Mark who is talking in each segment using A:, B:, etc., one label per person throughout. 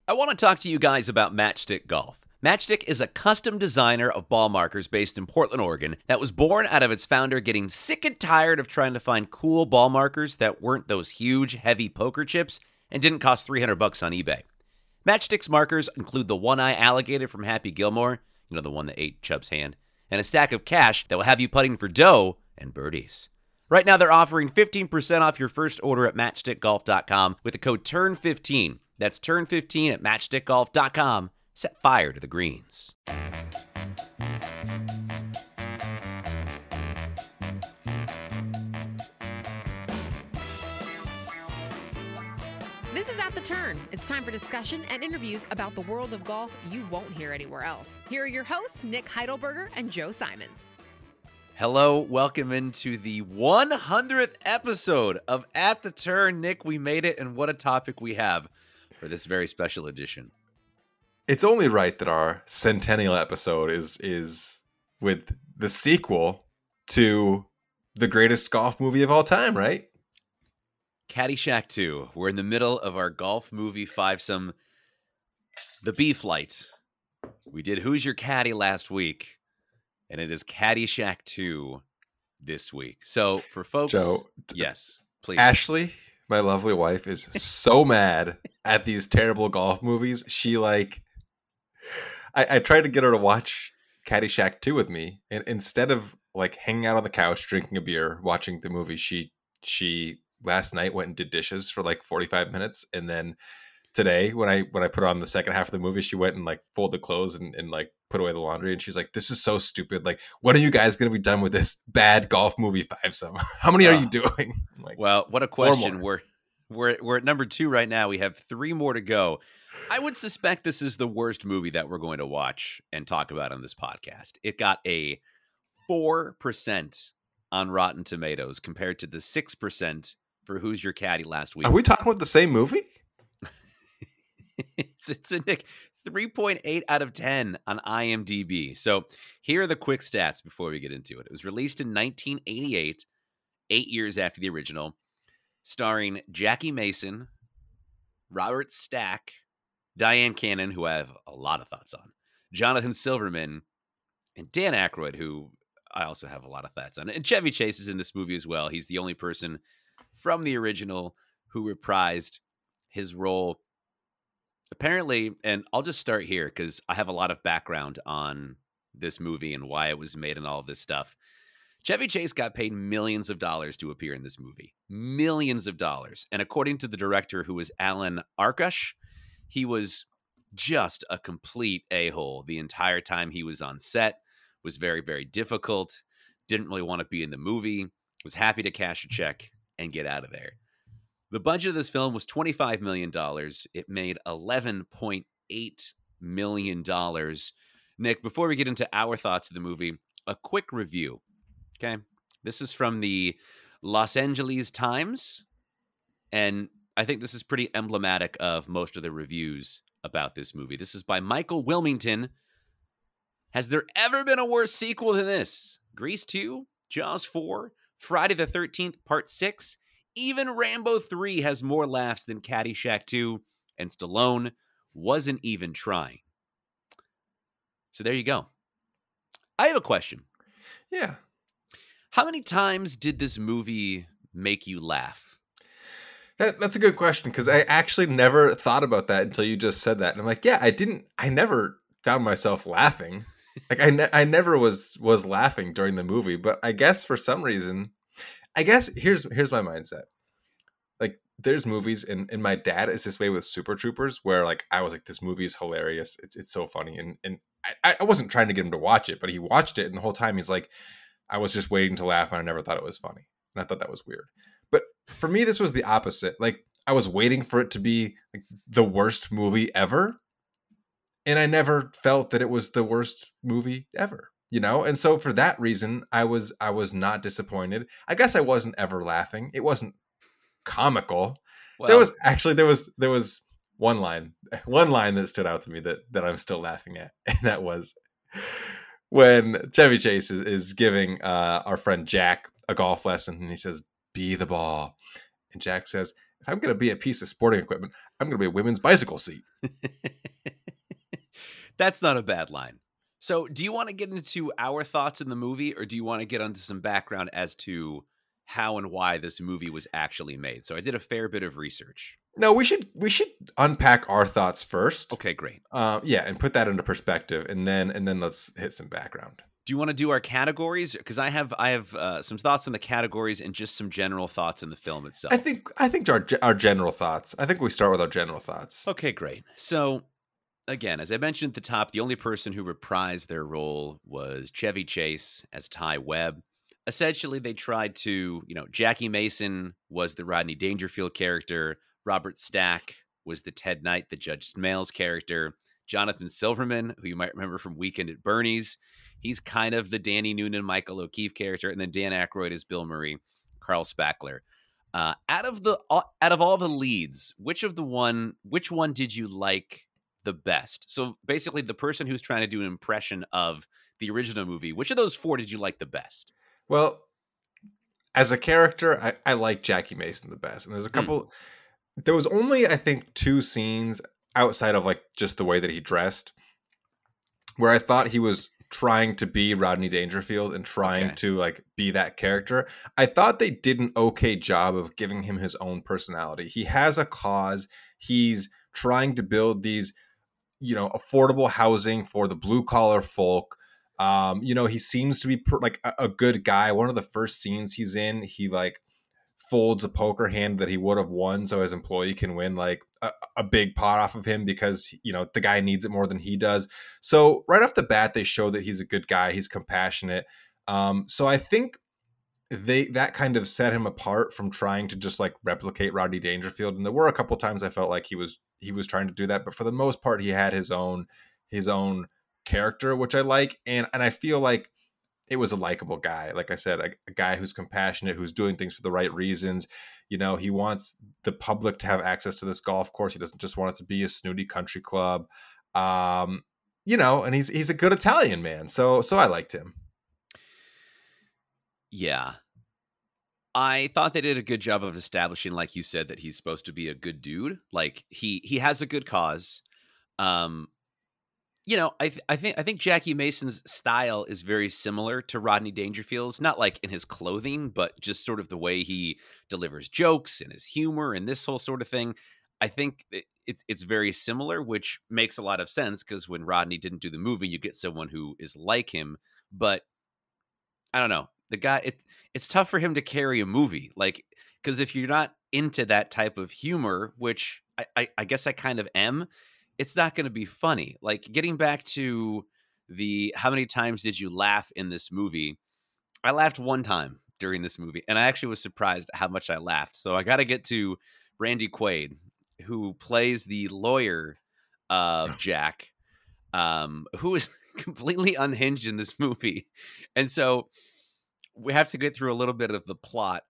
A: I want to talk to you guys about Matchstick Golf. Matchstick is a custom designer of ball markers based in Portland, Oregon, that was born out of its founder getting sick and tired of trying to find cool ball markers that weren't those huge, heavy poker chips and didn't cost $300 on eBay. Matchstick's markers include the one-eye alligator from Happy Gilmore, the one that ate Chubb's hand, and a stack of cash that will have you putting for dough and birdies. Right now, they're offering 15% off your first order at matchstickgolf.com with the code TURN15. That's TURN15 at matchstickgolf.com. Set fire to the greens.
B: This is At the Turn. It's time for discussion and interviews about the world of golf you won't hear anywhere else. Here are your hosts, Nick Heidelberger and Joe Simons.
A: Hello, welcome into the 100th episode of At the Turn. Nick, we made it, and what a topic we have for this very special edition.
C: It's only right that our centennial episode is with the sequel to the greatest golf movie of all time, right?
A: Caddyshack 2. We're in the middle of our golf movie fivesome, The B-Flight. We did Who's Your Caddy last week, and it is Caddyshack 2 this week. So for folks,
C: Joe,
A: yes, please.
C: Ashley, my lovely wife, is so mad at these terrible golf movies. She I tried to get her to watch Caddyshack 2 with me, and instead of hanging out on the couch, drinking a beer, watching the movie, she last night went and did dishes for 45 minutes, and then today when I put on the second half of the movie, she went and folded clothes and put away the laundry, and she's like, "This is so stupid. When are you guys gonna be done with this bad golf movie fivesome? How many are you doing?"
A: Well, what a question. We're at number 2 right now. We have 3 more to go. I would suspect this is the worst movie that we're going to watch and talk about on this podcast. It got a 4% on Rotten Tomatoes compared to the 6% for Who's Your Caddy last week.
C: Are we talking about the same movie?
A: It's a Nick 3.8 out of 10 on IMDb. So here are the quick stats before we get into it. It was released in 1988, 8 years after the original, starring Jackie Mason, Robert Stack, Diane Cannon, who I have a lot of thoughts on, Jonathan Silverman, and Dan Aykroyd, who I also have a lot of thoughts on. And Chevy Chase is in this movie as well. He's the only person from the original who reprised his role. Apparently, and I'll just start here because I have a lot of background on this movie and why it was made and all of this stuff. Chevy Chase got paid millions of dollars to appear in this movie. Millions of dollars. And according to the director, who was Alan Arkush, he was just a complete a-hole the entire time he was on set, was very, very difficult, didn't really want to be in the movie, was happy to cash a check and get out of there. The budget of this film was $25 million. It made $11.8 million. Nick, before we get into our thoughts of the movie, a quick review. Okay. This is from the Los Angeles Times, and I think this is pretty emblematic of most of the reviews about this movie. This is by Michael Wilmington. Has there ever been a worse sequel than this? Grease 2, Jaws 4, Friday the 13th, Part 6, even Rambo 3 has more laughs than Caddyshack 2, and Stallone wasn't even trying. So there you go. I have a question.
C: Yeah.
A: How many times did this movie make you laugh?
C: That's a good question, because I actually never thought about that until you just said that. And I'm like, yeah, I never found myself laughing. I never was laughing during the movie, but I guess for some reason, here's my mindset. There's movies, and my dad is this way with Super Troopers, where I was like, this movie is hilarious. It's so funny. And I wasn't trying to get him to watch it, but he watched it, and the whole time he's like, I was just waiting to laugh, and I never thought it was funny. And I thought that was weird. But for me, this was the opposite. I was waiting for it to be the worst movie ever, and I never felt that it was the worst movie ever, And so for that reason, I was not disappointed. I guess I wasn't ever laughing. It wasn't comical. Well, there was one line that stood out to me that I'm still laughing at, and that was when Chevy Chase is giving our friend Jack a golf lesson, and he says, "Be the ball," and Jack says, if I'm going to be a piece of sporting equipment, I'm going to be a women's bicycle seat.
A: That's not a bad line. So do you want to get into our thoughts in the movie, or do you want to get into some background as to how and why this movie was actually made? So I did a fair bit of research.
C: No, we should unpack our thoughts first.
A: Okay, great.
C: Yeah, and put that into perspective, and then let's hit some background.
A: Do you want to do our categories? Because I have some thoughts on the categories and just some general thoughts in the film itself.
C: I think our general thoughts. I think we start with our general thoughts.
A: Okay, great. So again, as I mentioned at the top, the only person who reprised their role was Chevy Chase as Ty Webb. Essentially, they tried to, Jackie Mason was the Rodney Dangerfield character. Robert Stack was the Ted Knight, the Judge Smails character. Jonathan Silverman, who you might remember from Weekend at Bernie's, he's kind of the Danny Noonan, Michael O'Keefe character. And then Dan Aykroyd is Bill Murray, Carl Spackler. Out of all the leads, which one did you like the best? So basically, the person who's trying to do an impression of the original movie, which of those four did you like the best?
C: Well, as a character, I like Jackie Mason the best. And there's a couple, there was only, I think, 2 scenes outside of like just the way that he dressed where I thought he was trying to be Rodney Dangerfield and trying to like be that character. I thought they did an okay job of giving him his own personality. He has a cause. He's trying to build these, affordable housing for the blue collar folk. He seems to be like a good guy. One of the first scenes he's in, he like folds a poker hand that he would have won so his employee can win like a big pot off of him because, the guy needs it more than he does. So right off the bat, they show that he's a good guy. He's compassionate. So I think that kind of set him apart from trying to just like replicate Rodney Dangerfield. And there were a couple times I felt like he was trying to do that, but for the most part, he had his own character, which I like. And I feel like it was a likable guy. Like I said, a guy who's compassionate, who's doing things for the right reasons. He wants the public to have access to this golf course. He doesn't just want it to be a snooty country club. And he's a good Italian man. So I liked him.
A: Yeah. I thought they did a good job of establishing, like you said, that he's supposed to be a good dude. Like he has a good cause. I think Jackie Mason's style is very similar to Rodney Dangerfield's, not like in his clothing, but just sort of the way he delivers jokes and his humor and this whole sort of thing. I think it's very similar, which makes a lot of sense because when Rodney didn't do the movie, you get someone who is like him. But I don't know. The guy, it's tough for him to carry a movie, like, because if you're not into that type of humor, which I guess I kind of am, it's not going to be funny. Like, getting back to how many times did you laugh in this movie? I laughed one time during this movie, and I actually was surprised at how much I laughed. So I got to get to Randy Quaid, who plays the lawyer of Jack, who is completely unhinged in this movie. And so we have to get through a little bit of the plot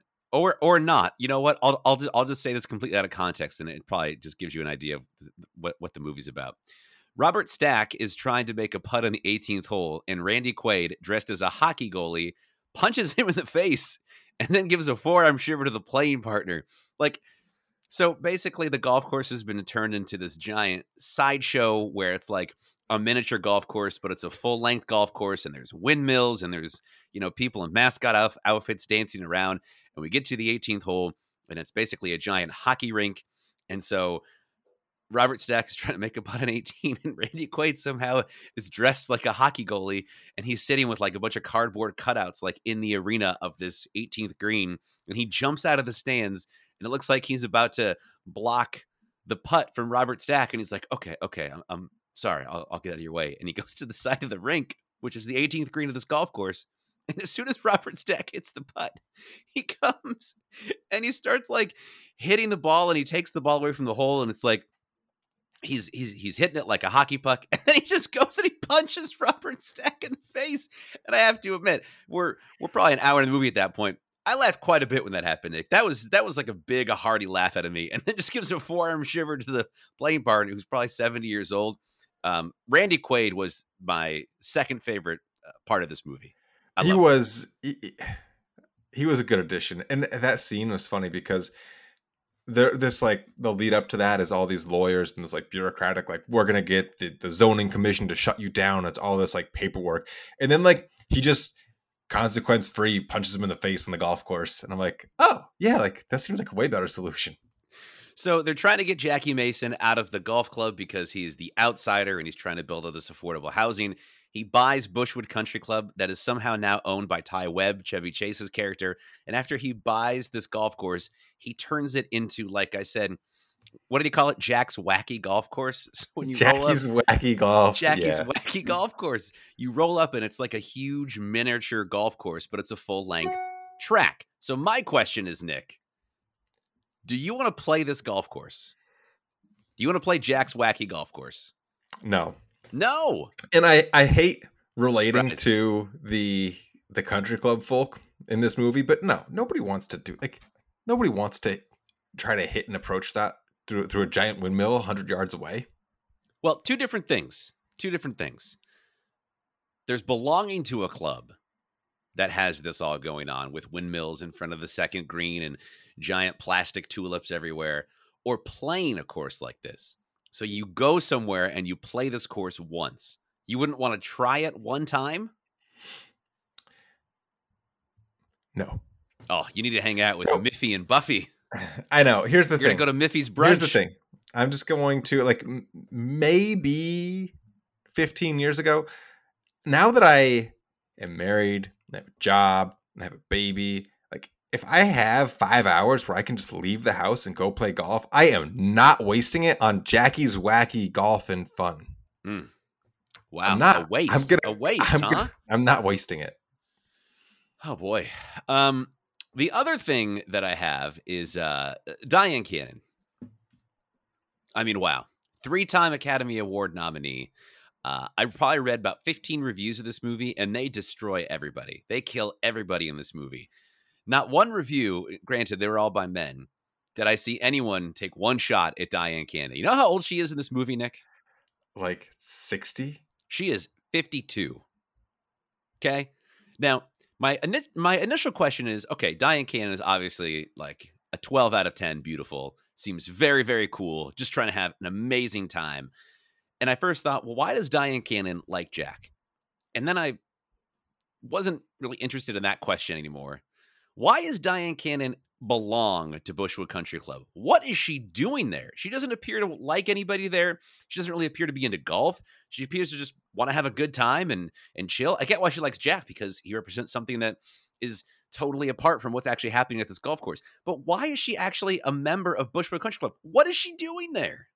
A: or not. You know what? I'll just say this completely out of context, and it probably just gives you an idea of what the movie's about. Robert Stack is trying to make a putt on the 18th hole, and Randy Quaid, dressed as a hockey goalie, punches him in the face and then gives a forearm shiver to the playing partner. Like, so basically the golf course has been turned into this giant sideshow where it's like a miniature golf course, but it's a full-length golf course, and there's windmills, and there's, people in mascot outfits dancing around. And we get to the 18th hole, and it's basically a giant hockey rink. And so Robert Stack is trying to make a putt on 18, and Randy Quaid somehow is dressed like a hockey goalie, and he's sitting with like a bunch of cardboard cutouts like in the arena of this 18th green, and he jumps out of the stands, and it looks like he's about to block the putt from Robert Stack, and he's like, okay, I'm sorry, I'll get out of your way. And he goes to the side of the rink, which is the 18th green of this golf course. And as soon as Robert Stack hits the putt, he comes and he starts like hitting the ball, and he takes the ball away from the hole, and it's like he's hitting it like a hockey puck, and then he just goes and he punches Robert Stack in the face. And I have to admit, we're probably an hour in the movie at that point. I laughed quite a bit when that happened, Nick. That was like a hearty laugh out of me, and then just gives a forearm shiver to the playing partner who's probably 70 years old. Randy Quaid was my second favorite part of this movie. He
C: was a good addition. And that scene was funny because this like the lead up to that is all these lawyers and this like bureaucratic, like, we're gonna get the zoning commission to shut you down. It's all this like paperwork, and then like he just consequence free punches him in the face on the golf course, and I'm like, oh yeah, like that seems like a way better solution.
A: So they're trying to get Jackie Mason out of the golf club because he's the outsider and he's trying to build all this affordable housing. He buys Bushwood Country Club that is somehow now owned by Ty Webb, Chevy Chase's character. And after he buys this golf course, he turns it into, like I said, what did he call it? Jack's Wacky Golf Course. So when you
C: Jackie's
A: roll up,
C: Wacky Golf.
A: Jackie's
C: Yeah.
A: Wacky Golf Course. You roll up and it's like a huge miniature golf course, but it's a full-length track. So my question is, Nick, do you want to play this golf course? Do you want to play Jack's Wacky Golf Course?
C: No.
A: No.
C: And I hate relating
A: Surprise.
C: to the country club folk in this movie, but no, nobody wants to try to hit and approach that through a giant windmill 100 yards away.
A: Well, two different things. There's belonging to a club that has this all going on with windmills in front of the second green and giant plastic tulips everywhere, or playing a course like this. So you go somewhere and you play this course once. You wouldn't want to try it one time?
C: No.
A: Oh, you need to hang out with
C: No.
A: Miffy and Buffy.
C: I know. Here's the
A: You're
C: thing.
A: going to go to Miffy's brunch.
C: Here's the thing. I'm just going to, like, maybe 15 years ago, now that I am married, I have a job, and I have a baby, like, if I have 5 hours where I can just leave the house and go play golf, I am not wasting it on Jackie's Wacky Golf and Fun.
A: Wow,
C: I'm not.
A: a waste.
C: I'm not wasting it.
A: Oh, boy. The other thing that I have is Dyan Cannon. I mean, wow. 3-time Academy Award nominee. I probably read about 15 reviews of this movie, and they destroy everybody. They kill everybody in this movie. Not one review, granted, they were all by men, did I see anyone take one shot at Dyan Cannon. You know how old she is in this movie, Nick?
C: Like 60?
A: She is 52. Okay? Now, my initial question is, okay, Dyan Cannon is obviously like a 12 out of 10, beautiful. Seems very, very cool. Just trying to have an amazing time. And I first thought, well, why does Dyan Cannon like Jack? And then I wasn't really interested in that question anymore. Why does Dyan Cannon belong to Bushwood Country Club? What is she doing there? She doesn't appear to like anybody there. She doesn't really appear to be into golf. She appears to just want to have a good time and chill. I get why she likes Jack, because he represents something that is totally apart from what's actually happening at this golf course. But why is she actually a member of Bushwood Country Club? What is she doing there?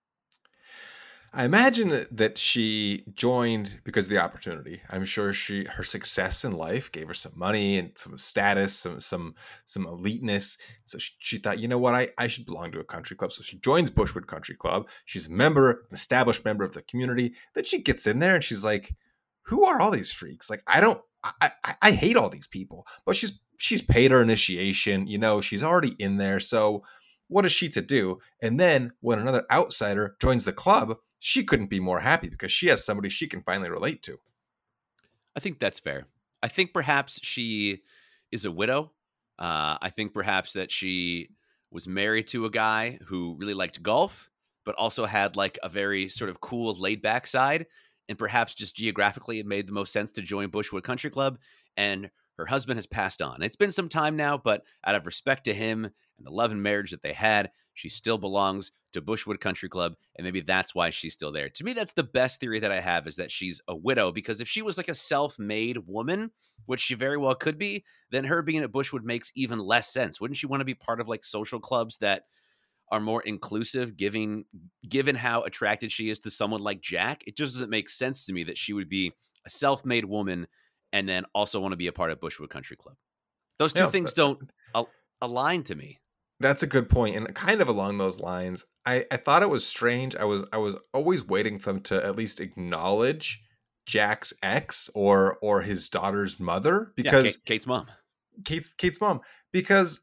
C: I imagine that she joined because of the opportunity. I'm sure her success in life gave her some money and some status, some eliteness. So she thought, you know what, I should belong to a country club. So she joins Bushwood Country Club. She's a member, an established member of the community. Then she gets in there and she's like, who are all these freaks? Like, I hate all these people. But she's paid her initiation. You know, she's already in there. So what is she to do? And then when another outsider joins the club, she couldn't be more happy because she has somebody she can finally relate to.
A: I think that's fair. I think perhaps she is a widow. I think perhaps that she was married to a guy who really liked golf, but also had like a very sort of cool, laid back side. And perhaps just geographically, it made the most sense to join Bushwood Country Club. And her husband has passed on. It's been some time now, but out of respect to him and the love and marriage that they had, she still belongs to Bushwood Country Club, and maybe that's why she's still there. To me, that's the best theory that I have, is that she's a widow, because if she was like a self-made woman, which she very well could be, then her being at Bushwood makes even less sense. Wouldn't she want to be part of like social clubs that are more inclusive, given how attracted she is to someone like Jack? It just doesn't make sense to me that she would be a self-made woman and then also want to be a part of Bushwood Country Club. Those two things don't align to me.
C: That's a good point. And kind of along those lines, I thought it was strange. I was always waiting for them to at least acknowledge Jack's ex or his daughter's mother, because
A: Kate's mom.
C: Kate's mom, because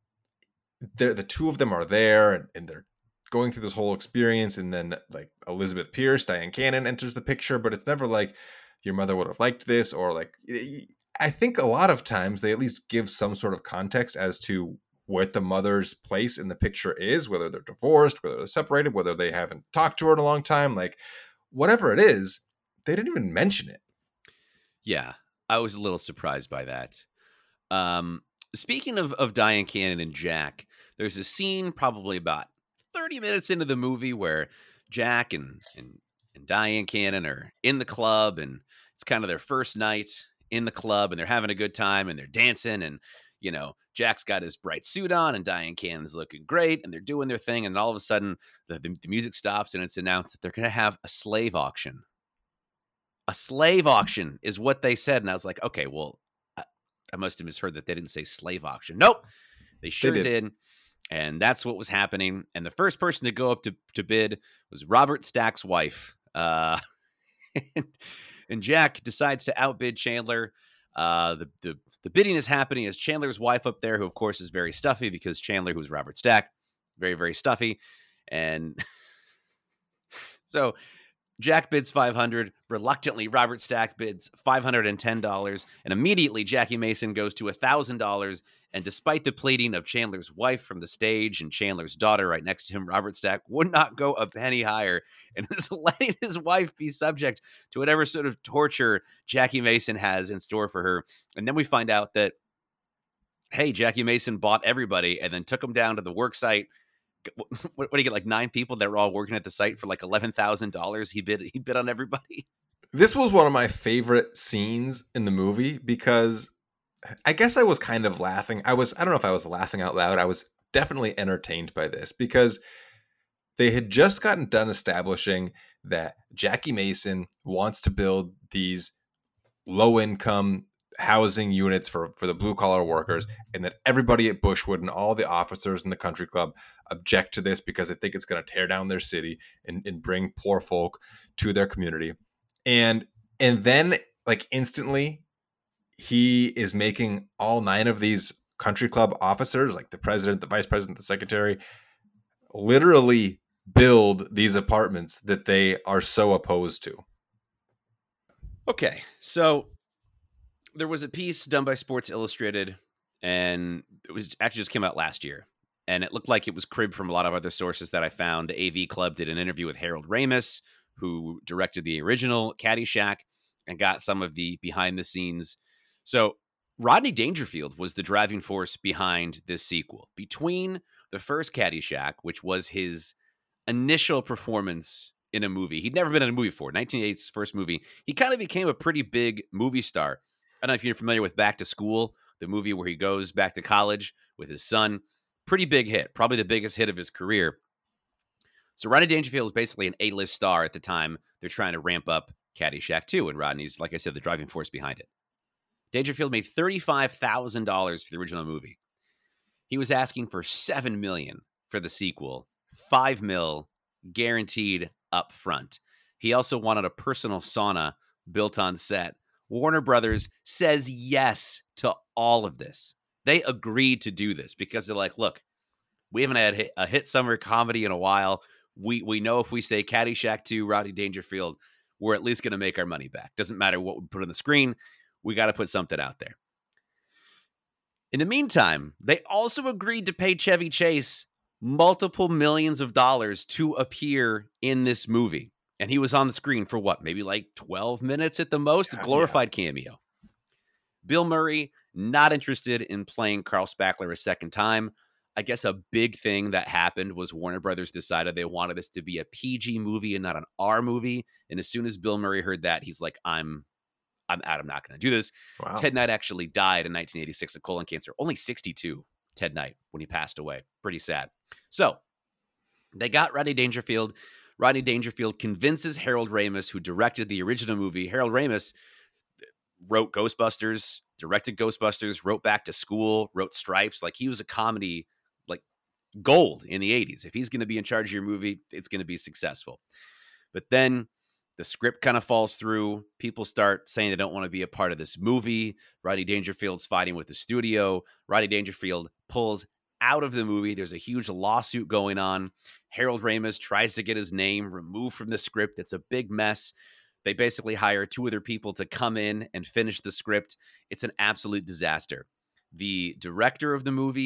C: the two of them are there and they're going through this whole experience, and then like Elizabeth Pierce, Dyan Cannon enters the picture, but it's never like your mother would have liked this, or like, I think a lot of times they at least give some sort of context as to what the mother's place in the picture is, whether they're divorced, whether they're separated, whether they haven't talked to her in a long time, like whatever it is, they didn't even mention it.
A: Yeah, I was a little surprised by that. Speaking of Dyan Cannon and Jack, there's a scene probably about 30 minutes into the movie where Jack and Dyan Cannon are in the club, and it's kind of their first night in the club, and they're having a good time, and they're dancing, and Jack's got his bright suit on, and Dyan Cannon's looking great, and they're doing their thing, and all of a sudden the music stops, and it's announced that they're going to have a slave auction. A slave auction is what they said, and I was like, okay, well, I must have misheard that they didn't say slave auction. Nope, they sure did. And that's what was happening. And the first person to go up to bid was Robert Stack's wife. And Jack decides to outbid Chandler. The bidding is happening as Chandler's wife up there, who of course is very stuffy because Chandler, who's Robert Stack, very, very stuffy. And so Jack bids $500. Reluctantly, Robert Stack bids $510. And immediately Jackie Mason goes to $1,000. And despite the pleading of Chandler's wife from the stage and Chandler's daughter right next to him, Robert Stack would not go a penny higher and is letting his wife be subject to whatever sort of torture Jackie Mason has in store for her. And then we find out that, hey, Jackie Mason bought everybody and then took them down to the work site. What do you get, like 9 people that were all working at the site for like $11,000? He bid on everybody.
C: This was one of my favorite scenes in the movie because I guess I was kind of laughing. I don't know if I was laughing out loud. I was definitely entertained by this because they had just gotten done establishing that Jackie Mason wants to build these low-income housing units for the blue-collar workers, and that everybody at Bushwood and all the officers in the country club object to this because they think it's going to tear down their city and bring poor folk to their community. And then, like, instantly, he is making all 9 of these country club officers, like the president, the vice president, the secretary, literally build these apartments that they are so opposed to.
A: Okay, so there was a piece done by Sports Illustrated, and it was actually just came out last year, and it looked like it was cribbed from a lot of other sources that I found. The AV Club did an interview with Harold Ramis, who directed the original Caddyshack, and got some of the behind the scenes. So Rodney Dangerfield was the driving force behind this sequel. Between the first Caddyshack, which was his initial performance in a movie. He'd never been in a movie before. 1988's first movie. He kind of became a pretty big movie star. I don't know if you're familiar with Back to School, the movie where he goes back to college with his son. Pretty big hit. Probably the biggest hit of his career. So Rodney Dangerfield is basically an A-list star at the time. They're trying to ramp up Caddyshack 2, and Rodney's, like I said, the driving force behind it. Dangerfield made $35,000 for the original movie. He was asking for $7 million for the sequel, $5 million guaranteed up front. He also wanted a personal sauna built on set. Warner Brothers says yes to all of this. They agreed to do this because they're like, look, we haven't had a hit summer comedy in a while. We know if we say Caddyshack 2, Rodney Dangerfield, we're at least going to make our money back. Doesn't matter what we put on the screen. We got to put something out there. In the meantime, they also agreed to pay Chevy Chase multiple millions of dollars to appear in this movie. And he was on the screen for what? Maybe like 12 minutes at the most? A glorified cameo. Bill Murray, not interested in playing Carl Spackler a second time. I guess a big thing that happened was Warner Brothers decided they wanted this to be a PG movie and not an R movie. And as soon as Bill Murray heard that, he's like, I'm out. I'm not going to do this. Wow. Ted Knight actually died in 1986 of colon cancer. Only 62, Ted Knight, when he passed away. Pretty sad. So they got Rodney Dangerfield. Rodney Dangerfield convinces Harold Ramis, who directed the original movie. Harold Ramis wrote Ghostbusters, directed Ghostbusters, wrote Back to School, wrote Stripes. Like, he was a comedy, like, gold in the 80s. If he's going to be in charge of your movie, it's going to be successful. But then the script kind of falls through. People start saying they don't want to be a part of this movie. Rodney Dangerfield's fighting with the studio. Rodney Dangerfield pulls out of the movie. There's a huge lawsuit going on. Harold Ramis tries to get his name removed from the script. It's a big mess. They basically hire 2 other people to come in and finish the script. It's an absolute disaster. The director of the movie,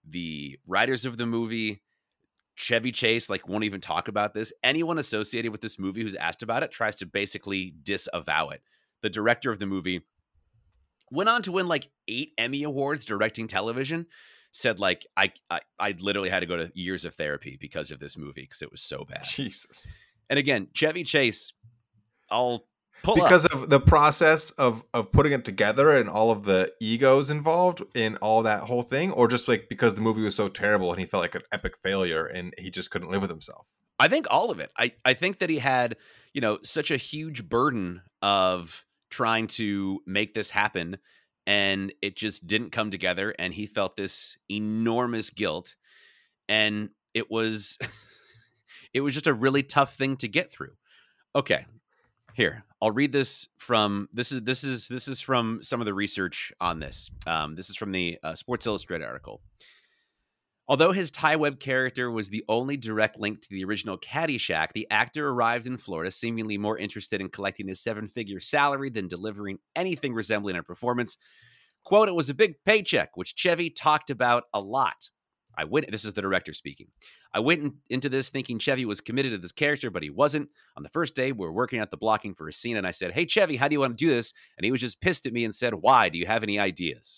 A: the writers of the movie, Chevy Chase, like, won't even talk about this. Anyone associated with this movie who's asked about it tries to basically disavow it. The director of the movie went on to win like 8 Emmy Awards directing television. Said like, I literally had to go to years of therapy because of this movie because it was so bad.
C: Jesus.
A: And again, Chevy Chase, I'll pull
C: because
A: up.
C: of the process of putting it together and all of the egos involved in all that whole thing, or just like because the movie was so terrible and he felt like an epic failure and he just couldn't live with himself?
A: I think all of it. I think that he had, such a huge burden of trying to make this happen, and it just didn't come together, and he felt this enormous guilt, and it was it was just a really tough thing to get through. Okay. Here, I'll read this from this is from some of the research on this. This is from the Sports Illustrated article. Although his Ty Webb character was the only direct link to the original Caddyshack, the actor arrived in Florida seemingly more interested in collecting his 7-figure salary than delivering anything resembling a performance. Quote, "It was a big paycheck, which Chevy talked about a lot. This is the director speaking. I went into this thinking Chevy was committed to this character, but he wasn't. On the first day, we were working out the blocking for a scene, and I said, 'Hey, Chevy, how do you want to do this?' And he was just pissed at me and said, 'Why? Do you have any ideas?'"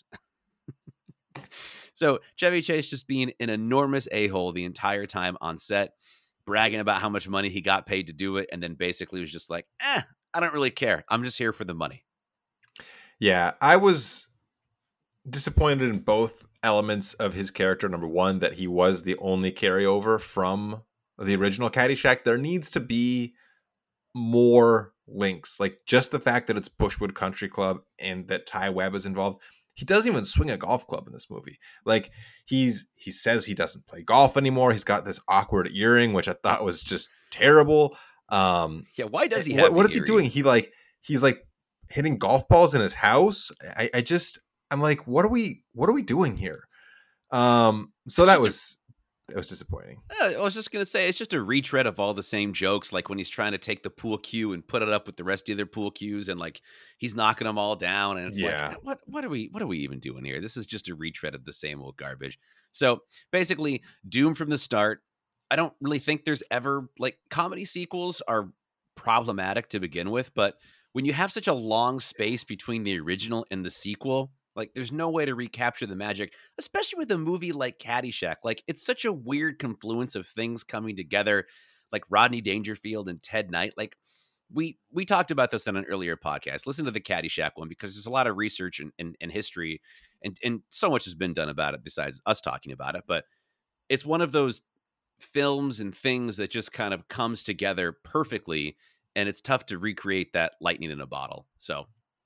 A: So Chevy Chase just being an enormous a-hole the entire time on set, bragging about how much money he got paid to do it, and then basically was just like, I don't really care. I'm just here for the money.
C: Yeah, I was disappointed in both elements of his character. Number one, that he was the only carryover from the original Caddyshack. There needs to be more links, like just the fact that it's Bushwood Country Club and that Ty Webb is involved. He doesn't even swing a golf club in this movie. Like he says he doesn't play golf anymore. He's got this awkward earring, which I thought was just terrible.
A: Yeah, why does he have
C: what is he doing? He's like hitting golf balls in his house. I'm like, what are we doing here? So that was disappointing.
A: I was just going to say, it's just a retread of all the same jokes, like when he's trying to take the pool cue and put it up with the rest of their pool cues, and like he's knocking them all down, and it's like, what are we even doing here? This is just a retread of the same old garbage. So basically, doomed from the start. I don't really think there's ever, like, comedy sequels are problematic to begin with, but when you have such a long space between the original and the sequel, like, there's no way to recapture the magic, especially with a movie like Caddyshack. Like, it's such a weird confluence of things coming together, like Rodney Dangerfield and Ted Knight. Like, we talked about this on an earlier podcast. Listen to the Caddyshack one, because there's a lot of research and history, and so much has been done about it besides us talking about it. But it's one of those films and things that just kind of comes together perfectly, and it's tough to recreate that lightning in a bottle. So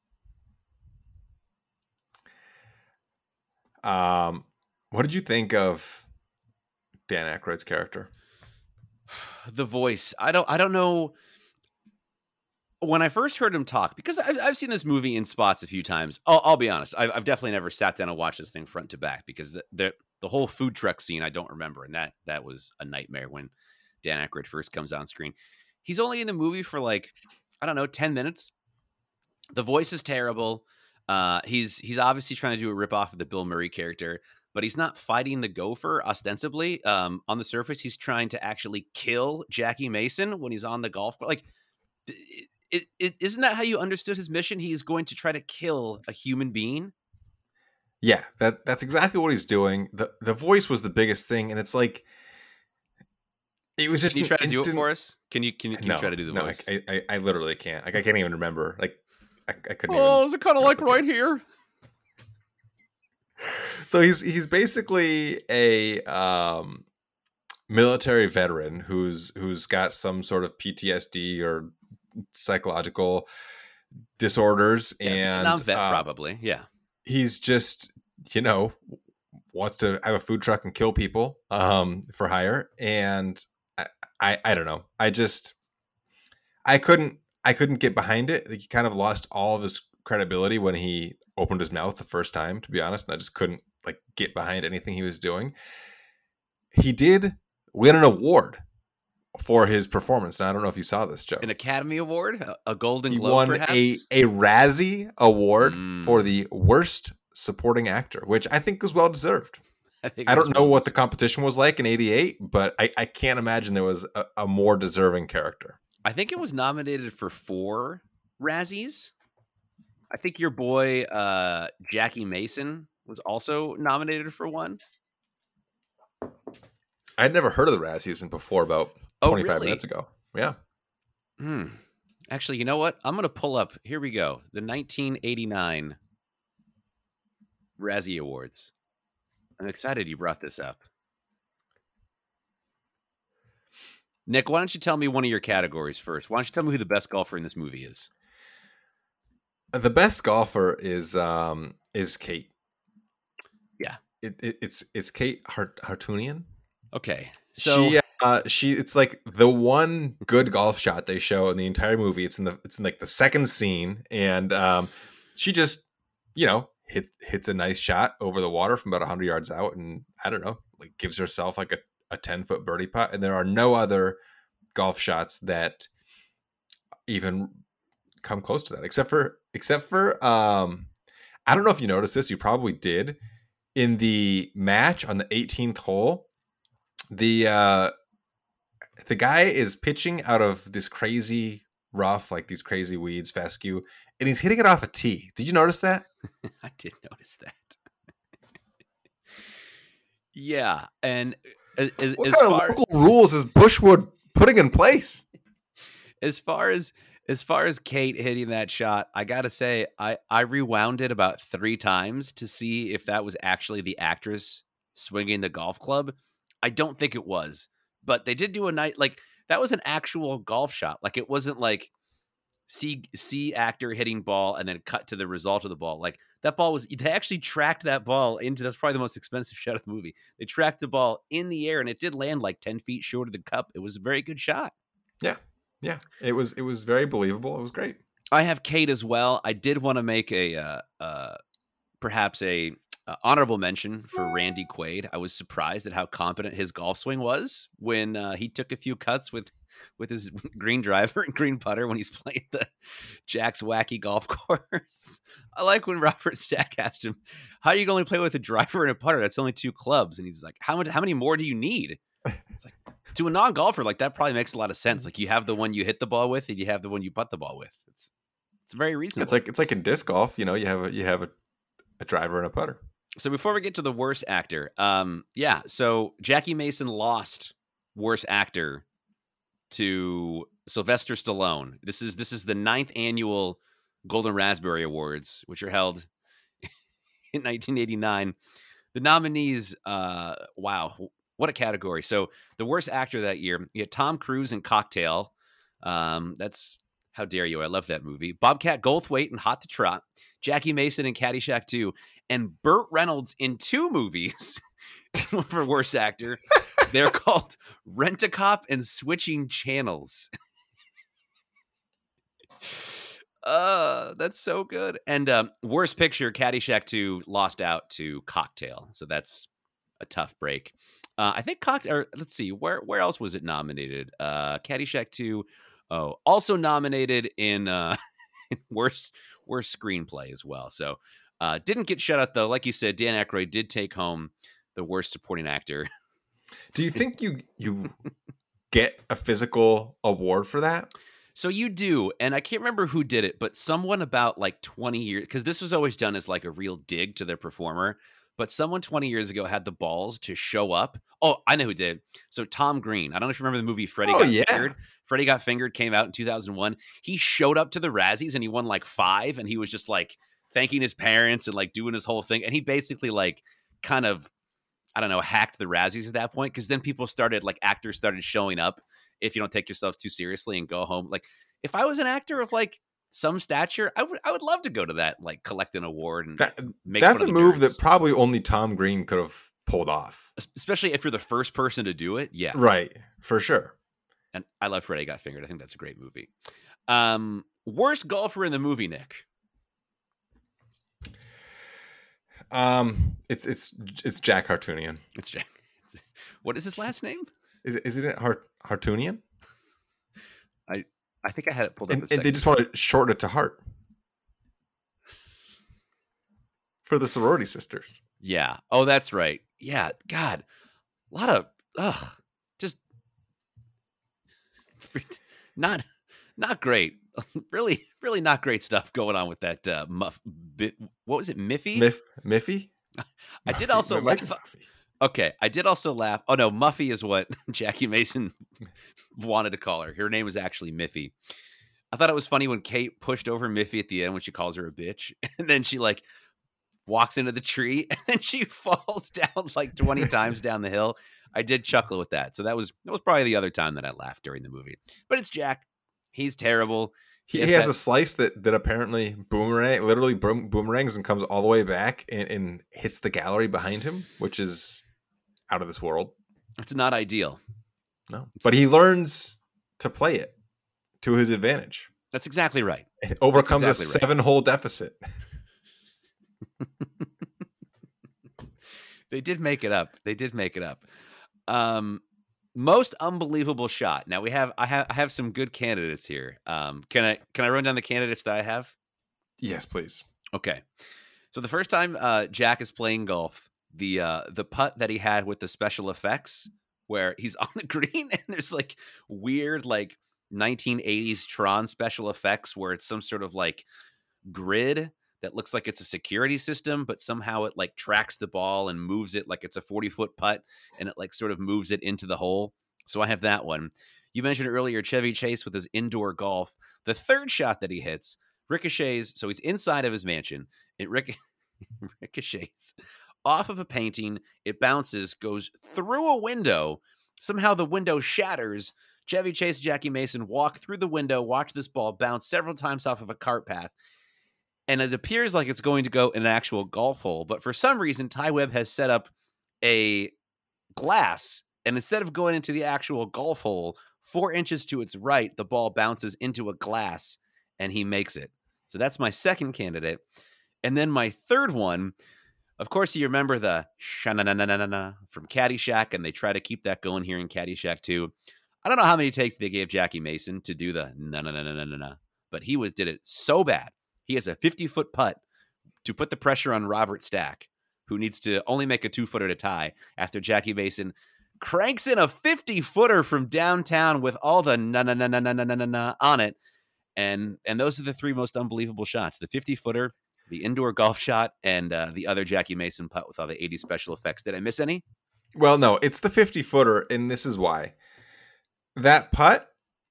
C: what did you think of Dan Aykroyd's character?
A: The voice. I don't know. When I first heard him talk, because I've seen this movie in spots a few times. I'll be honest. I've definitely never sat down and watched this thing front to back, because the whole food truck scene I don't remember, and that was a nightmare when Dan Aykroyd first comes on screen. He's only in the movie for, like, I don't know, 10 minutes. The voice is terrible. He's obviously trying to do a ripoff of the Bill Murray character, but he's not fighting the gopher ostensibly. On the surface, he's trying to actually kill Jackie Mason when he's on the golf course. Like, isn't that how you understood his mission? He's going to try to kill a human being.
C: Yeah, that's exactly what he's doing. The voice was the biggest thing, and it's like, it was just.
A: Can you try to do it for us? Can you try to do the voice?
C: I literally can't. Like, I can't even remember. Like, I couldn't.
A: Is it kind of like right here?
C: So he's basically a military veteran who's got some sort of PTSD or psychological disorders, and
A: non-vet probably. Yeah,
C: he's just, wants to have a food truck and kill people for hire, and I don't know. I couldn't get behind it. Like, he kind of lost all of his credibility when he opened his mouth the first time, to be honest. And I just couldn't, like, get behind anything he was doing. He did win an award for his performance. Now, I don't know if you saw this, Joe.
A: An Academy Award, a Golden Globe,
C: he won
A: perhaps?
C: a Razzie Award for the worst supporting actor, which I think was well deserved.
A: think
C: I
A: it was
C: don't know
A: well
C: what the
A: deserved.
C: competition was like in '88, but I can't imagine there was a more deserving character.
A: I think it was nominated for 4 Razzies. I think your boy Jackie Mason was also nominated for one.
C: I'd never heard of the Razzies before about
A: Oh,
C: 25
A: really?
C: minutes ago. Yeah.
A: Actually, you know what? I'm going to pull up. Here we go. The 1989 Razzie Awards. I'm excited you brought this up. Nick, why don't you tell me one of your categories first? Why don't you tell me who the best golfer in this movie is?
C: The best golfer is Kate.
A: Yeah.
C: It's Kate Hartunian.
A: Okay. So
C: she it's like the one good golf shot they show in the entire movie. It's in like the second scene, and she just hits a nice shot over the water from about 100 yards out, and I don't know, like gives herself like a 10-foot birdie putt. And there are no other golf shots that even come close to that, except for I don't know if you noticed this. You probably did. In the match on the 18th hole, the guy is pitching out of this crazy rough, like these crazy weeds, fescue, and he's hitting it off a tee. Did you notice that?
A: I did notice that. Yeah, and
C: what kind of local rules is Bushwood putting in place?
A: As far as Kate hitting that shot, I gotta say, I rewound it about 3 times to see if that was actually the actress swinging the golf club. I don't think it was, but they did do a night like that was an actual golf shot. Like it wasn't like see actor hitting ball and then cut to the result of the ball. Like that ball was, they actually tracked that ball into, that's probably the most expensive shot of the movie. They tracked the ball in the air and it did land like 10 feet short of the cup. It was a very good shot.
C: Yeah. Yeah. It was very believable. It was great.
A: I have Kate as well. I did want to make a perhaps a honorable mention for Randy Quaid. I was surprised at how competent his golf swing was when he took a few cuts with his green driver and green putter when he's playing the Jack's Wacky Golf Course. I like when Robert Stack asked him, "How are you going to play with a driver and a putter? That's only 2 clubs." And he's like, "How many more do you need?" It's like, to a non-golfer, like that probably makes a lot of sense. Like you have the one you hit the ball with, and you have the one you putt the ball with. It's very reasonable.
C: It's like in disc golf, you have a driver and a putter.
A: So before we get to the worst actor, so Jackie Mason lost worst actor to Sylvester Stallone. This is the 9th annual Golden Raspberry Awards, which are held in 1989. The nominees, wow, what a category. So the worst actor that year, you had Tom Cruise in Cocktail. That's How Dare You. I love that movie. Bobcat Goldthwait in Hot to Trot. Jackie Mason in Caddyshack 2. And Burt Reynolds in 2 movies for worst actor. They're called Rent-A-Cop and Switching Channels. That's so good. And worst picture, Caddyshack 2 lost out to Cocktail. So that's a tough break. I think Cocktail, let's see, where else was it nominated? Caddyshack 2, also nominated in worst screenplay as well. So didn't get shut out though. Like you said, Dan Aykroyd did take home the worst supporting actor.
C: Do you think you get a physical award for that?
A: So you do, and I can't remember who did it, but someone about like 20 years, because this was always done as like a real dig to their performer, but someone 20 years ago had the balls to show up. Oh, I know who did. So Tom Green. I don't know if you remember the movie Freddie Got Fingered. Freddie Got Fingered came out in 2001. He showed up to the Razzies and he won like 5, and he was just like thanking his parents and like doing his whole thing. And he basically like kind of, I don't know, hacked the Razzies at that point, because then people started, like actors started showing up if you don't take yourself too seriously and go home. Like if I was an actor of like some stature, I would love to go to that, like collect an award and make
C: that's
A: fun
C: a
A: of the
C: move
A: nerds.
C: that probably only Tom Green could have pulled off.
A: Especially if you're the first person to do it. Yeah.
C: Right. For sure.
A: And I love Freddie Got Fingered. I think that's a great movie. Worst golfer in the movie, Nick.
C: It's Jack Hartunian.
A: It's Jack. What is his last name?
C: Isn't it Hartunian?
A: I think I had it pulled up.
C: And they just want to shorten it to Hart for the sorority sisters.
A: Yeah. Oh, that's right. yeah, God, a lot of just not great. Really, really not great stuff going on with that what was it, Miffy?
C: Miffy?
A: I did
C: Muffy.
A: also
C: It might be
A: laugh.
C: Muffy.
A: Okay, I did also laugh. Oh no, Muffy is what Jackie Mason wanted to call her. Her name was actually Miffy. I thought it was funny when Kate pushed over Miffy at the end when she calls her a bitch, and then she like walks into the tree, and then she falls down like 20 times down the hill. I did chuckle with that. So that was probably the other time that I laughed during the movie. But it's Jack. He's terrible.
C: He has a slice that apparently boomerangs and comes all the way back and hits the gallery behind him, which is out of this world.
A: It's not ideal.
C: No, but he learns to play it to his advantage.
A: That's exactly right.
C: It overcomes a 7-hole deficit.
A: They did make it up. Most unbelievable shot. Now I have some good candidates here. Can I run down the candidates that I have?
C: Yes, please.
A: Okay. So the first time Jack is playing golf, the putt that he had with the special effects, where he's on the green and there's like weird like 1980s Tron special effects where it's some sort of like grid that looks like it's a security system, but somehow it like tracks the ball and moves it like it's a 40-foot putt, and it like sort of moves it into the hole. So I have that one. You mentioned earlier Chevy Chase with his indoor golf. The third shot that he hits ricochets. So he's inside of his mansion. It ricochets off of a painting. It bounces, goes through a window. Somehow the window shatters. Chevy Chase and Jackie Mason walk through the window, watch this ball bounce several times off of a cart path. And it appears like it's going to go in an actual golf hole. But for some reason, Ty Webb has set up a glass. And instead of going into the actual golf hole, 4 inches to its right, the ball bounces into a glass and he makes it. So that's my second candidate. And then my third one, of course, you remember the sha-na-na-na-na-na from Caddyshack, and they try to keep that going here in Caddyshack 2. I don't know how many takes they gave Jackie Mason to do the na-na-na-na-na-na, but he did it so bad. He has a 50-foot putt to put the pressure on Robert Stack, who needs to only make a 2-footer to tie after Jackie Mason cranks in a 50-footer from downtown with all the na-na-na-na-na-na-na on it. And those are the 3 most unbelievable shots. The 50-footer, the indoor golf shot, and the other Jackie Mason putt with all the 80 special effects. Did I miss any?
C: Well, no, it's the 50-footer, and this is why. That putt,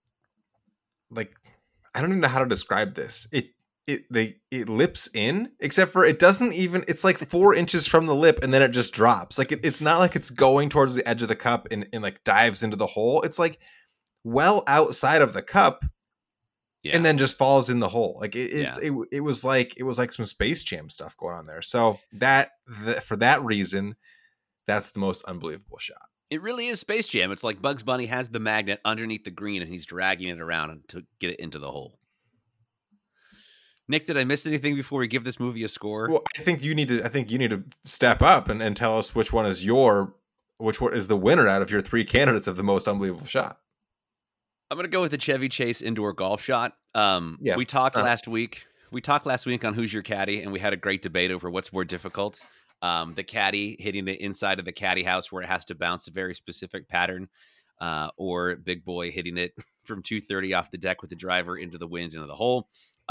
C: like, I don't even know how to describe this. It lips in, except for it doesn't even, it's like 4 inches from the lip and then it just drops. Like it's not like it's going towards the edge of the cup and like dives into the hole. It's like well outside of the cup and then just falls in the hole. Like it was like some Space Jam stuff going on there. So for that reason, that's the most unbelievable shot.
A: It really is Space Jam. It's like Bugs Bunny has the magnet underneath the green and he's dragging it around to get it into the hole. Nick, did I miss anything before we give this movie a score?
C: Well, I think you need to step up and tell us which one is the winner out of your 3 candidates of the most unbelievable shot.
A: I'm going to go with the Chevy Chase indoor golf shot. We talked last week. We talked last week on Who's Your Caddy, and we had a great debate over what's more difficult. The caddy hitting the inside of the caddy house where it has to bounce a very specific pattern, or Big Boy hitting it from 230 off the deck with the driver into the wind, into the hole.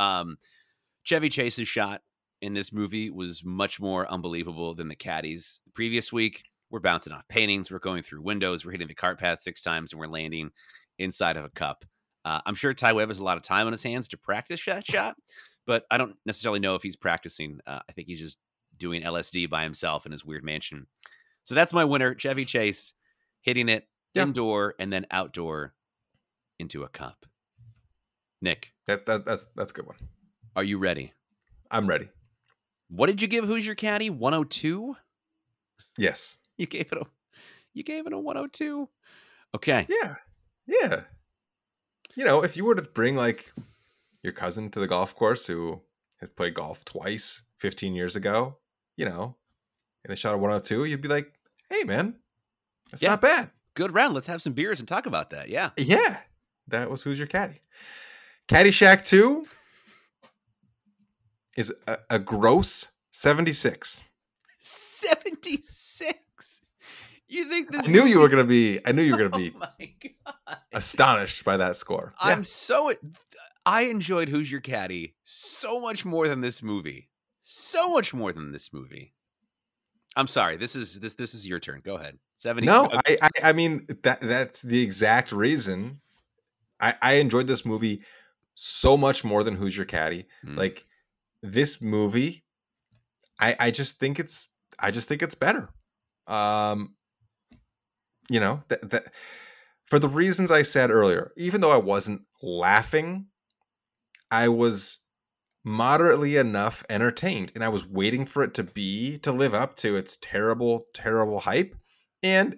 A: Chevy Chase's shot in this movie was much more unbelievable than the caddies. The previous week, we're bouncing off paintings, we're going through windows, we're hitting the cart path 6 times, and we're landing inside of a cup. I'm sure Ty Webb has a lot of time on his hands to practice that shot, but I don't necessarily know if he's practicing. I think he's just doing LSD by himself in his weird mansion. So that's my winner, Chevy Chase, hitting it indoor and then outdoor into a cup. Nick.
C: That's a good one.
A: Are you ready?
C: I'm ready.
A: What did you give Who's Your Caddy? 102?
C: Yes.
A: You gave it a 102. Okay.
C: Yeah. Yeah. You know, if you were to bring like your cousin to the golf course who has played golf twice 15 years ago, you know, and they shot a 102, you'd be like, hey man, that's not bad.
A: Good round. Let's have some beers and talk about that. Yeah.
C: Yeah. That was Who's Your Caddy. Caddyshack 2 is a gross 76.
A: 76? You think this
C: I knew you were
A: movie-
C: gonna be. I knew you were gonna be
A: Oh my God.
C: astonished by that score. Yeah.
A: I enjoyed Who's Your Caddy so much more than this movie. So much more than this movie. I'm sorry. This is your turn. Go ahead. 70.
C: No, I mean that's the exact reason I enjoyed this movie so much more than Who's Your Caddy.
A: Hmm.
C: Like this movie, I just think it's better. You know, that for the reasons I said earlier, even though I wasn't laughing, I was moderately enough entertained, and I was waiting for it to live up to its terrible hype, and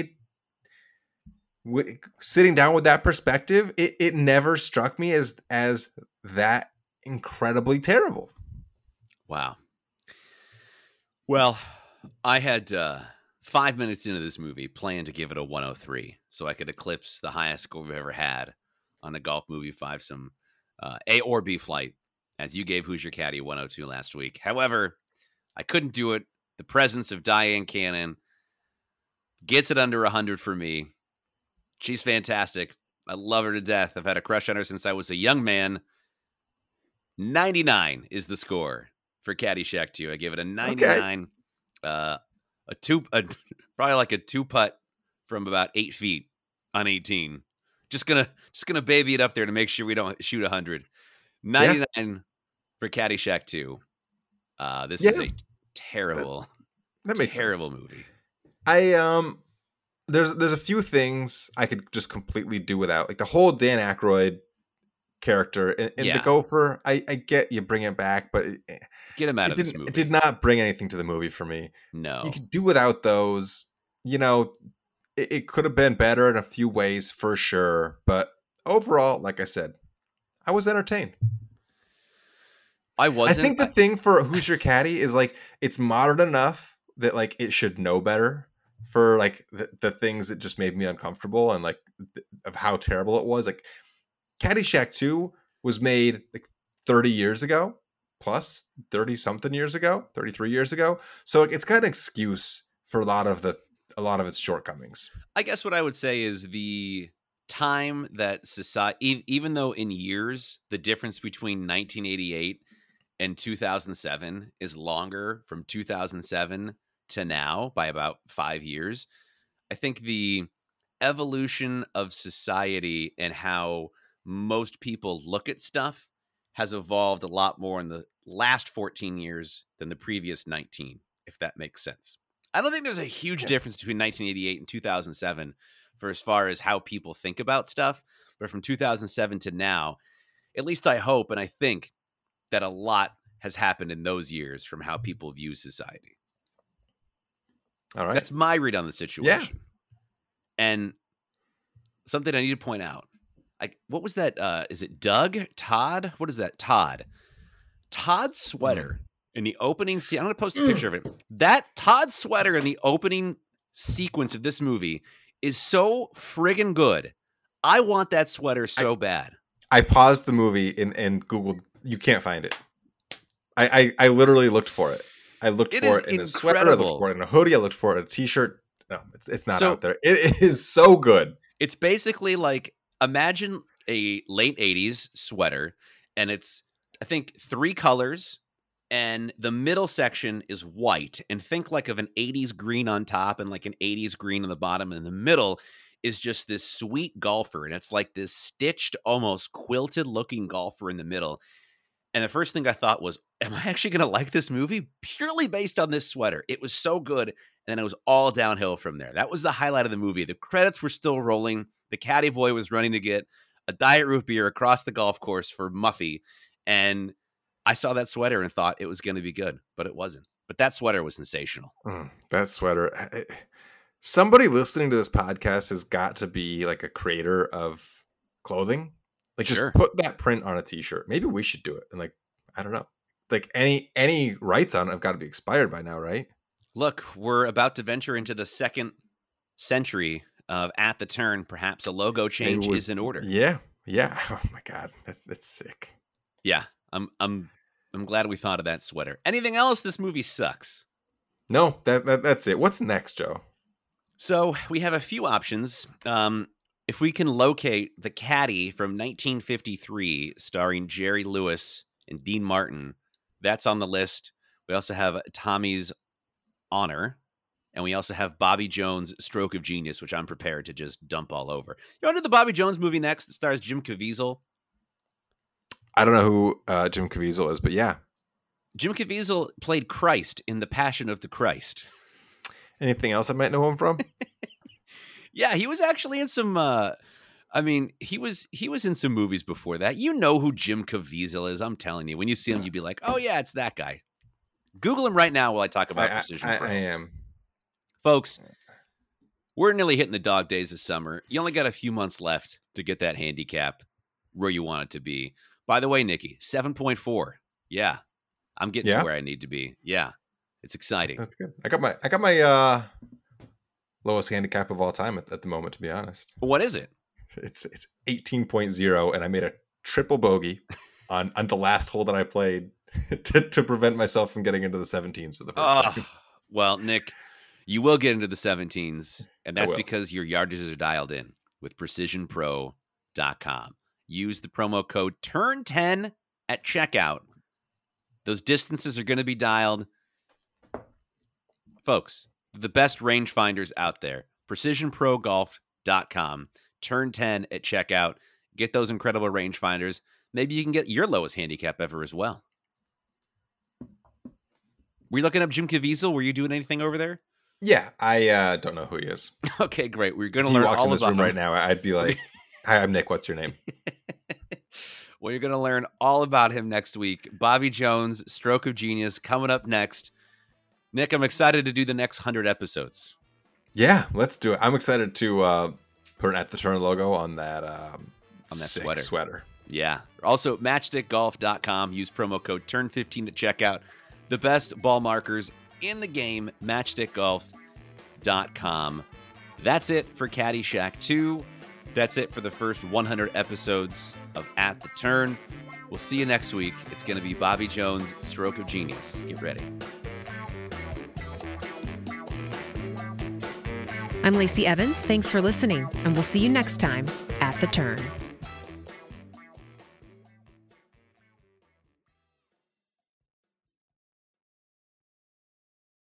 C: sitting down with that perspective, it never struck me as that incredibly terrible.
A: Wow. Well, I had 5 minutes into this movie planned to give it a 103 so I could eclipse the highest score we've ever had on a Golf Movie 5-some A or B flight, as you gave Who's Your Caddy 102 last week. However, I couldn't do it. The presence of Diane Cannon gets it under 100 for me. She's fantastic. I love her to death. I've had a crush on her since I was a young man. 99 is the score for Caddyshack 2. I give it a 99. Okay. Probably like a 2-putt from about 8 feet on 18. Just gonna baby it up there to make sure we don't shoot 100. 99 for Caddyshack 2. This is a terrible,
C: that makes
A: terrible
C: sense.
A: movie.
C: There's a few things I could just completely do without, like the whole Dan Aykroyd character and the Gopher. I get you bring it back, but
A: get him out of this movie.
C: It did not bring anything to the movie for me.
A: No,
C: you could do without those. You know, it could have been better in a few ways for sure, but overall, like I said, I was entertained.
A: I wasn't.
C: I think the thing for Who's Your Caddy is like it's modern enough that like it should know better for like the things that just made me uncomfortable and like of how terrible it was. Like Caddyshack 2 was made like 30 years ago, plus 30 something years ago, 33 years ago. So it's got an excuse for a lot of its shortcomings.
A: I guess what I would say is the time that society, even though in years the difference between 1988 and 2007 is longer from 2007 to now by about 5 years. I think the evolution of society and how most people look at stuff has evolved a lot more in the last 14 years than the previous 19, if that makes sense. I don't think there's a huge difference between 1988 and 2007 for as far as how people think about stuff, but from 2007 to now, at least I hope and I think that a lot has happened in those years from how people view society.
C: All right.
A: That's my read on the situation. Yeah. And something I need to point out. What was that? Is it Doug? Todd? What is that? Todd. Todd's sweater in the opening scene. I'm going to post a picture of it. That Todd sweater in the opening sequence of this movie is so friggin' good. I want that sweater so bad.
C: I paused the movie and Googled. You can't find it. I literally looked for it. I looked for it in a sweater. I looked for it in a hoodie. I looked for it in a t-shirt. No, it's not out there. It is so good.
A: It's basically like, imagine a late 80s sweater, and it's, I think, 3 colors, and the middle section is white. And think like of an 80s green on top and like an 80s green on the bottom. And the middle is just this sweet golfer. And it's like this stitched, almost quilted looking golfer in the middle. And the first thing I thought was, am I actually going to like this movie purely based on this sweater? It was so good. And then it was all downhill from there. That was the highlight of the movie. The credits were still rolling. The caddy boy was running to get a Diet Root beer across the golf course for Muffy. And I saw that sweater and thought it was going to be good, but it wasn't. But that sweater was sensational.
C: That sweater. Somebody listening to this podcast has got to be like a creator of clothing. Like just put that print on a t-shirt. Maybe we should do it. And like, I don't know. Like any rights on it have got to be expired by now, right?
A: Look, we're about to venture into the 2nd century of At the Turn. Perhaps a logo change is in order.
C: Yeah. Yeah. Oh my God. That's sick.
A: Yeah. I'm glad we thought of that sweater. Anything else? This movie sucks.
C: No, that's it. What's next, Joe?
A: So we have a few options. If we can locate The Caddy from 1953, starring Jerry Lewis and Dean Martin, that's on the list. We also have Tommy's Honor, and we also have Bobby Jones' Stroke of Genius, which I'm prepared to just dump all over. You want to do the Bobby Jones movie next that stars Jim Caviezel?
C: I don't know who Jim Caviezel is, but yeah.
A: Jim Caviezel played Christ in The Passion of the Christ.
C: Anything else I might know him from?
A: Yeah, he was actually in some. He was in some movies before that. You know who Jim Caviezel is? I'm telling you. When you see him, you'd be like, "Oh yeah, it's that guy." Google him right now while I talk about Precision Pro.
C: I am,
A: folks. We're nearly hitting the dog days of summer. You only got a few months left to get that handicap where you want it to be. By the way, Nikki, 7.4. Yeah, I'm getting to where I need to be. Yeah, it's exciting.
C: That's good. I got my lowest handicap of all time at the moment, to be honest.
A: What is it?
C: It's 18.0, and I made a triple bogey on the last hole that I played to prevent myself from getting into the 17s for the first time.
A: Well, Nick, you will get into the 17s, and that's because your yardages are dialed in with PrecisionPro.com. Use the promo code TURN10 at checkout. Those distances are going to be dialed. Folks, the best rangefinders out there. PrecisionProGolf.com. Turn 10 at checkout. Get those incredible rangefinders. Maybe you can get your lowest handicap ever as well. Were you looking up Jim Caviezel? Were you doing anything over there?
C: Yeah, I don't know who he is.
A: Okay, great. We're going to learn all about him
C: right now. I'd be like, "Hi, I'm Nick. What's your name?"
A: Well, you're going to learn all about him next week. Bobby Jones, Stroke of Genius, coming up next. Nick, I'm excited to do the next 100 episodes.
C: Yeah, let's do it. I'm excited to put an At the Turn logo on that sweater.
A: Yeah. Also, matchstickgolf.com. Use promo code TURN15 to checkout. The best ball markers in the game, matchstickgolf.com. That's it for Caddyshack 2. That's it for the first 100 episodes of At the Turn. We'll see you next week. It's going to be Bobby Jones' Stroke of Genius. Get ready.
B: I'm Lacey Evans. Thanks for listening, and we'll see you next time at The Turn.